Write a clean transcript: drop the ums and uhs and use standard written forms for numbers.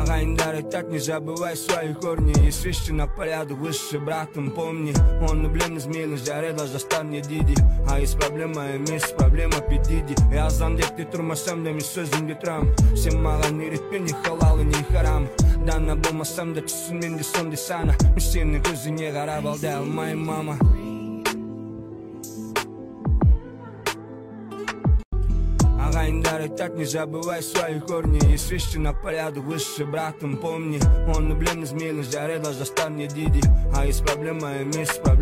Ағайындар айтат, не забывай свои корни. Есть вещи на порядок выше, братом, помни. Он блин измейлен, жареда жастар не диди. А есть проблема емес, проблема педиди. Я азан деп те тұрмасам да мен сөзімде тұрам. Сен маған үйретпе, не халалы, не харам. Дана болмасам да түсін менде сондай сана. Мен сенің көзіңе қарап алдай алмайым, мама. Ағайындар айтат, не забывай свои корни. Есть вещи на порядок выше, братом, помни. Он блин измейлен, жареда жастар не диди. А есть проблема емес, проблема